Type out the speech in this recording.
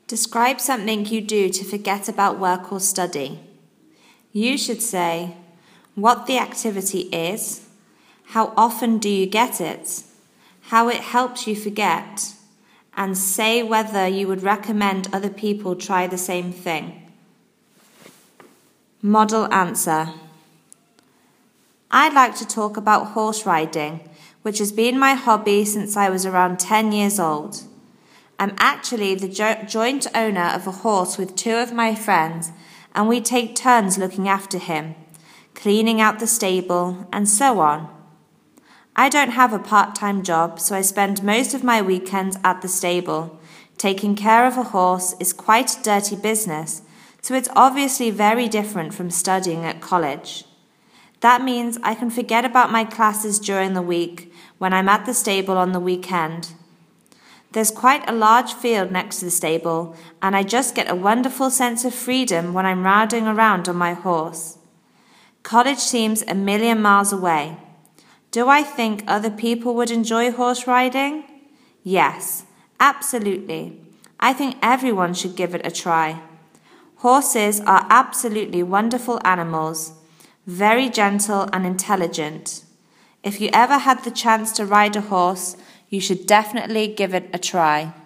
Describe something you do to forget about work or study. You should say what the activity is, how often do you get it, how it helps you forget, and say whether you would recommend other people try the same thing. Model answer. I'd like to talk about horse riding, which has been my hobby since I was around 10 years old. I'm actually the joint owner of a horse with two of my friends, and we take turns looking after him, cleaning out the stable, and so on. I don't have a part-time job, so I spend most of my weekends at the stable. Taking care of a horse is quite a dirty business, so it's obviously very different from studying at college. That means I can forget about my classes during the week when I'm at the stable on the weekend. There's quite a large field next to the stable, and I just get a wonderful sense of freedom when I'm riding around on my horse. College seems a million miles away. Do I think other people would enjoy horse riding? Yes, absolutely. I think everyone should give it a try. Horses are absolutely wonderful animals, very gentle and intelligent. If you ever had the chance to ride a horse, you should definitely give it a try.